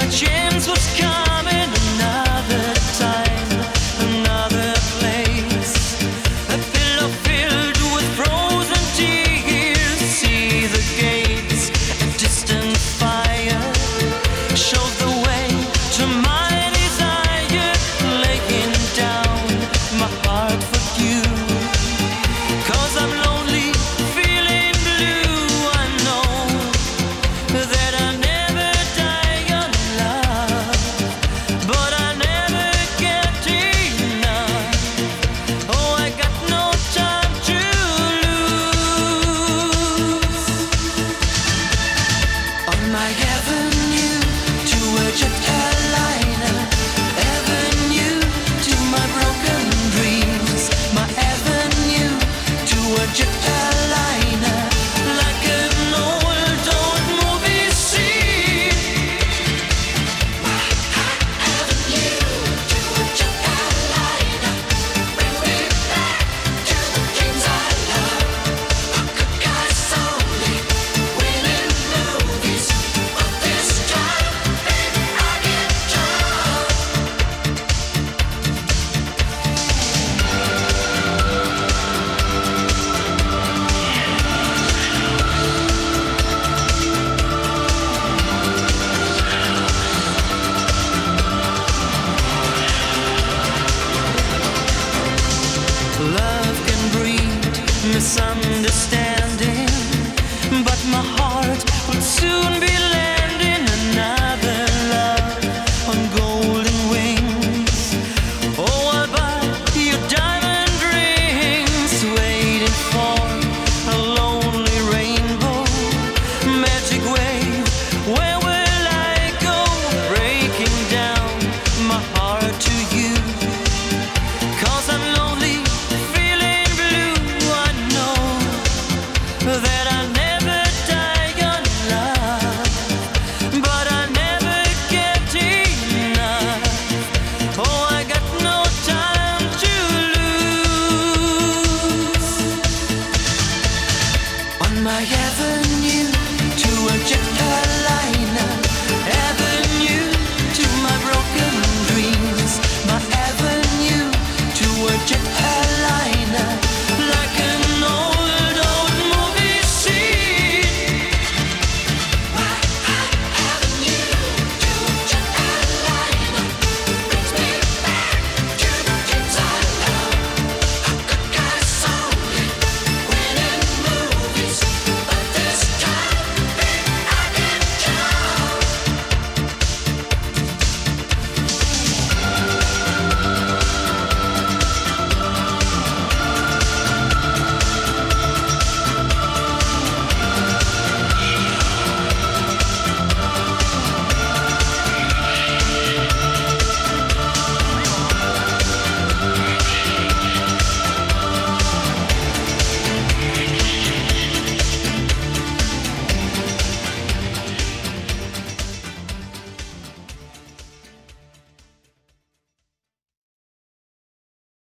chance was coming, another time, another place. A pillow filled with frozen tears. See the gates, a distant fire shows the way to my desire. Laying down my heart for you, 'cause I'm lonely, feeling blue. I know that I never die young love, but I never get enough. Oh, I got no time to lose. On my avenue to a jet airline.